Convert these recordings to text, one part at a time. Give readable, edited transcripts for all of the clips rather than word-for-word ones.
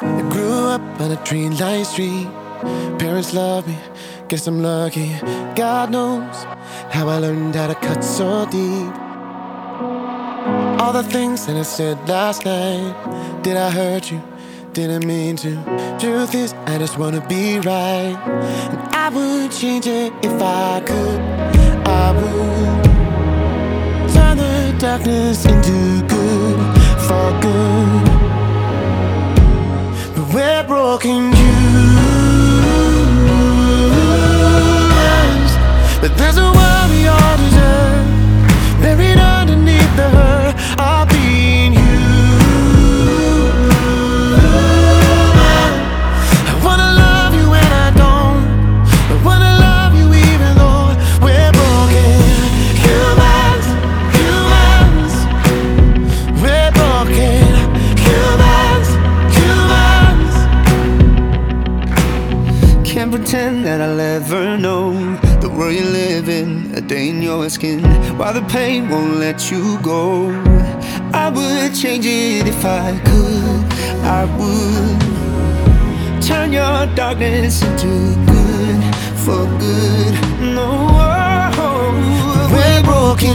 I grew up on a tree-lined street. Parents love me, guess I'm lucky. God knows how I learned how to cut so deep. All the things that I said last night, did I hurt you? Didn't mean to. Truth is, I just wanna be right, and I would change it if I could. I would turn the darkness into good, for good. But we're broken humans, but there's a world we all deserve, buried underneath the hurt of being human. I wanna love you and I don't. I wanna love you even though we're broken humans, humans. We're broken humans, humans. Can't pretend that I'll ever know the world you live in, a day in your skin, while the pain won't let you go. I would change it if I could. I would turn your darkness into good, for good. No, we're broken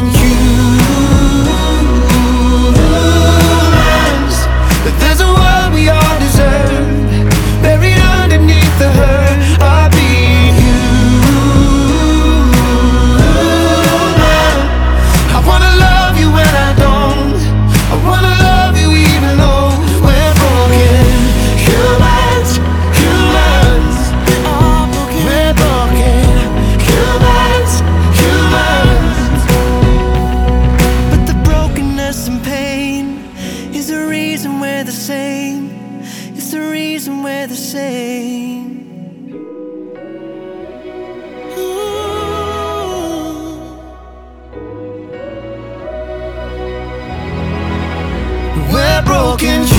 humans, but there's a world we all deserve, buried underneath the hurt of being human. I wanna love you when I don't. I wanna love you even though we're broken humans, humans. We're broken humans, humans. But the brokenness and pain is the reason we're the same. It's the reason we're the same. We're broken